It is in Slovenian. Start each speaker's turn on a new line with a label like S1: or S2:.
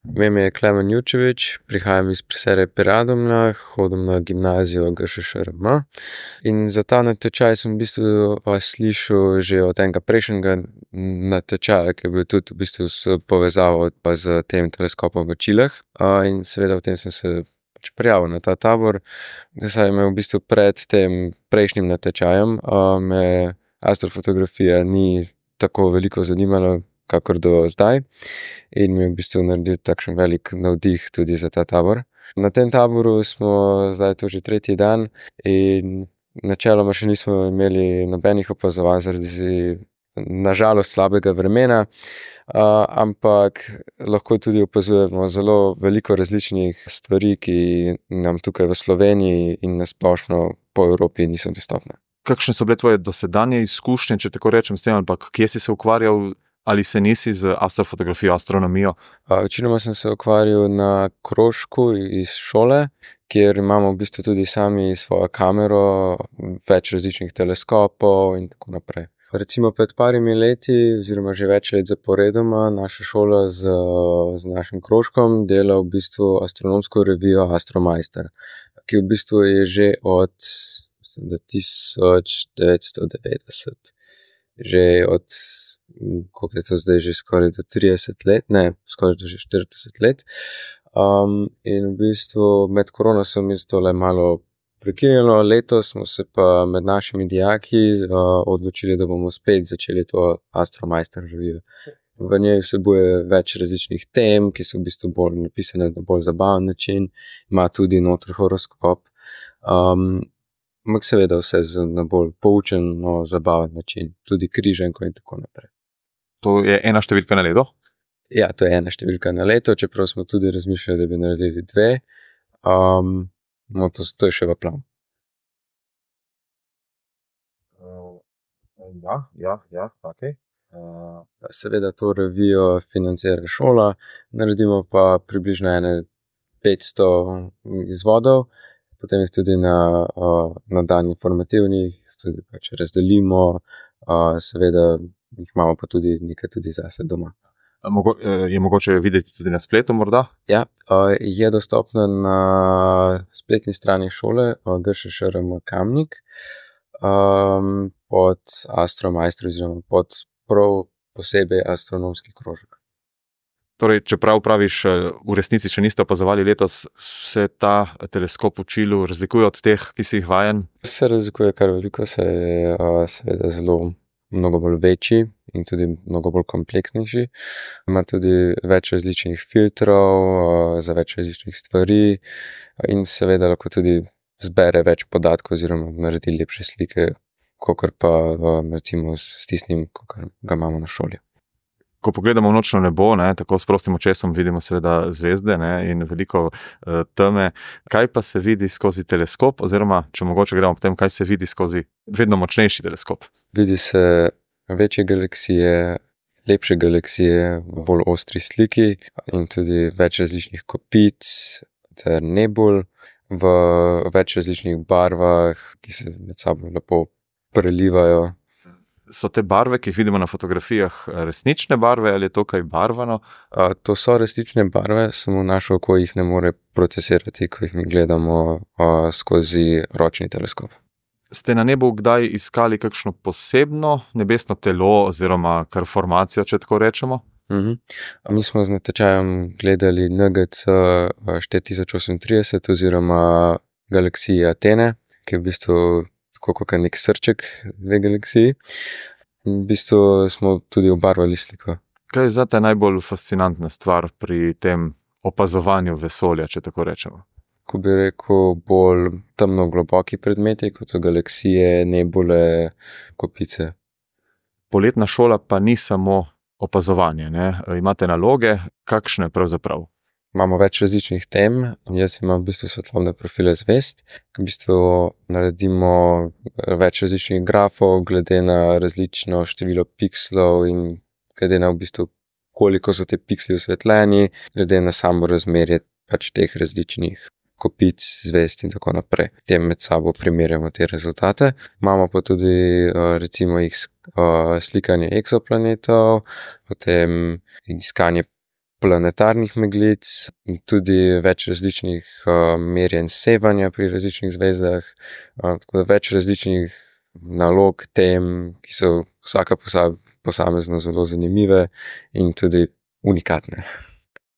S1: Ime mi je Klemen Jučevič, prihajam iz Presere pri Radomljah, hodim na gimnazijo GŠŠRM in za ta natečaj sem v bistvu slišal že od enega prejšnjega natečaja, ki je bil tudi v bistvu s povezavo pa z tem teleskopom v Čilah, in seveda v tem sem se prijavil na ta tabor, saj me v bistvu pred tem prejšnjim natečajem me astrofotografija ni tako veliko zanimala kakor do zdaj in mi je v bistvu naredil takšen velik navdih tudi za ta tabor. Na tem taboru smo zdaj to že tretji dan in načeloma še nismo imeli nobenih opazovanj zaradi na žalost slabega vremena, ampak lahko tudi opazujemo zelo veliko različnih stvari, ki nam tukaj v Sloveniji in na splošno po Evropi niso dostopne.
S2: Kakšne so bile tvoje dosedanje izkušnje, če tako rečem, s tem, ampak kje si se ukvarjal ali se nisi z astrofotografijo, astronomijo?
S1: Večinoma sem se ukvarjal na krožku iz šole, kjer imamo v bistvu tudi sami svojo kamero, več različnih teleskopov in tako naprej. Recimo pred parimi leti, oziroma že več let zaporedoma, naša šola z našim krožkom dela v bistvu astronomsko revijo Astromajster, ki v bistvu je že od 1990, že od, koliko je to zdaj, že skoraj do 30 let, ne, skoraj do že 40 let. In v bistvu med korono se mi to le malo prekinilo, letos smo se pa med našimi dijaki odločili, da bomo spet začeli to Astromajster revijo. V njej vsebuje več različnih tem, ki so v bistvu bolj napisane na bolj zabaven način, ima tudi noter horoskop, ampak seveda vse na bolj poučen, zabaven način, tudi križanko in tako naprej.
S2: To je ena številka na leto?
S1: Ja, to je ena številka na leto, čeprav smo tudi razmišljali, da bi naredili dve. To je še v planu.
S2: Okay.
S1: Seveda to revijo financira šola, naredimo pa približno 500 izvodov, potem jih tudi na dan informativnih tudi pač razdelimo, seveda jih imamo pa tudi nekaj tudi zase doma.
S2: Je mogoče videti tudi na spletu morda?
S1: Ja, je dostopna na spletni strani šole GŠŠRM Kamnik, pod Astromajster oziroma pod prav posebej astronomski krožek.
S2: Torej, čeprav praviš, v resnici še niste opazovali letos, se ta teleskop v Čilu razlikuje od teh, ki si jih vajen?
S1: Se razlikuje kar veliko, se je seveda zelo mnogo bolj večji in tudi mnogo bolj kompleksnejši. Ima tudi več različnih filtrov za več različnih stvari in seveda lahko tudi zbere več podatkov oziroma naredi lepše slike, kakor pa recimo s tistim, kakor ga imamo na šoli.
S2: Ko pogledamo v nočno nebo, tako s prostim očesom vidimo seveda zvezde in veliko teme. Kaj pa se vidi skozi teleskop, oziroma če mogoče gremo potem, kaj se vidi skozi vedno močnejši teleskop?
S1: Vidi se večje galaksije, lepše galaksije v bolj ostri sliki in tudi več različnih kopic ter nebul v več različnih barvah, ki se med sabo lepo prelivajo.
S2: So te barve, ki jih vidimo na fotografijah, resnične barve ali je to kaj barvano?
S1: To so resnične barve, samo naše oko jih ne more procesirati, ko jih mi gledamo skozi ročni teleskop.
S2: Ste na nebu kdaj iskali kakšno posebno nebesno telo oziroma kar formacijo, če tako rečemo?
S1: Mi smo z natečajem gledali NGC 4038 oziroma galaksiji Atene, ki je v bistvu tako kot nek srček v galaksiji. V bistvu smo tudi obarvali sliko.
S2: Kaj je zate najbolj fascinantna stvar pri tem opazovanju vesolja, če tako rečemo?
S1: Ko bi rekel, bolj temno globoki predmeti, kot so galaksije, nebule, kopice.
S2: Poletna šola pa ni samo opazovanje, Imate naloge, kakšne pravzaprav?
S1: Imamo več različnih tem. Jaz imam v bistvu svetlobne profile zvezd, ki v bistvu naredimo več različnih grafov glede na različno število pikslov in glede na v bistvu koliko so te piksli osvetljeni, glede na samo razmerje pač teh različnih kopic zvezd in tako naprej. Tem med sabo primerjamo te rezultate. Imamo pa tudi recimo slikanje eksoplanetov, potem iskanje planetarnih meglic, tudi več različnih merjenj sevanja pri različnih zvezdah, tako da več različnih nalog, tem, ki so vsaka posamezno zelo zanimive in tudi unikatne.